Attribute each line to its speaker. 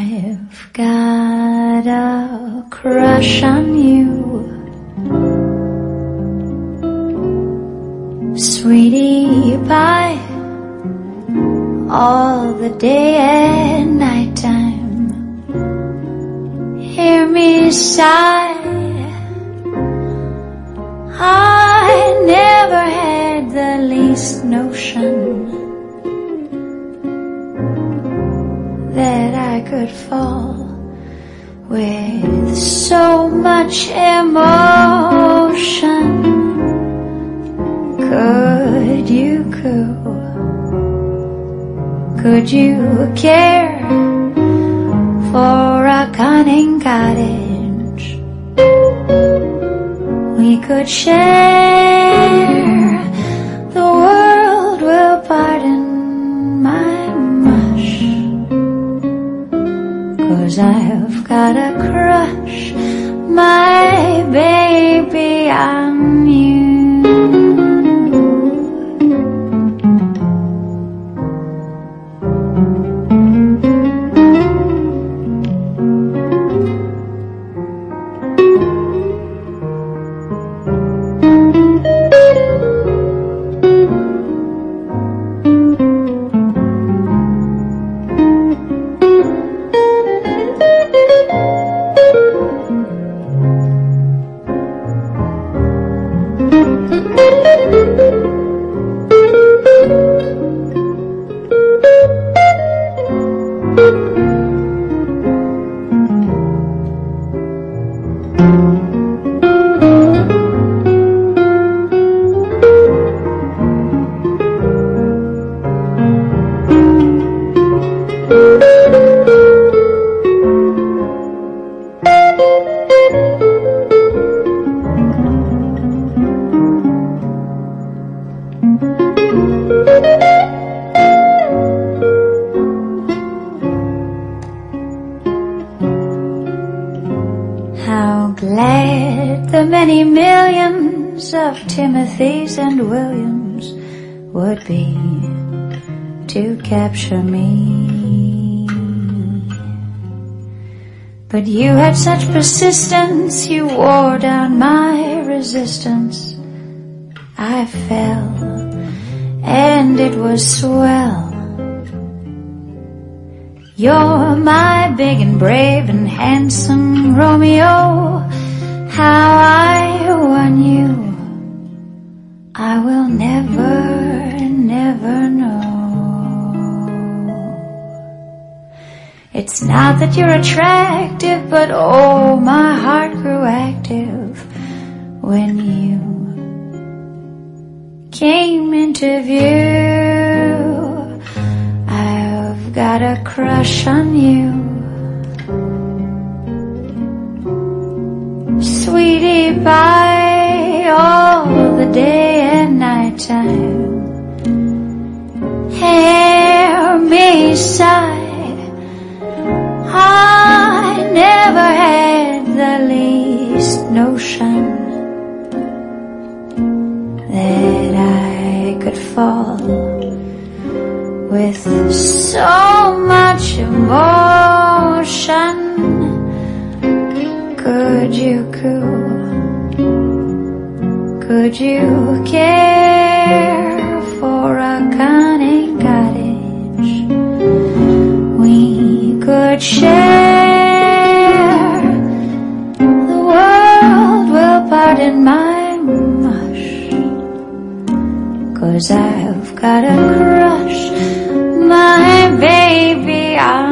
Speaker 1: I've got a crush on you, sweetie pie, all the day and night time. Hear me sigh, I never had the least notion that I could fall with so much emotion. Could you coo? Could you care for a cunning cottage? We could share, the world will pardon my mush, 'cause I've got a crush, my baby, on you. How glad the many millions of Timothys and Williams would be to capture me. But you had such persistence, you wore down my resistance. I fell, and it was swell. You're my big and brave and handsome Romeo. How I won you, I will never, never know. It's not that you're attractive, but oh, my heart grew active when you came into view. I've got a crush on you, sweetie pie, all the day and night time. Hear me sigh, I never had the least notion that I could fall with so much emotion. Could you coo? Could you care for a cunning cottage? We could share, the world will pardon my mush, 'cause I've got a crush, my baby,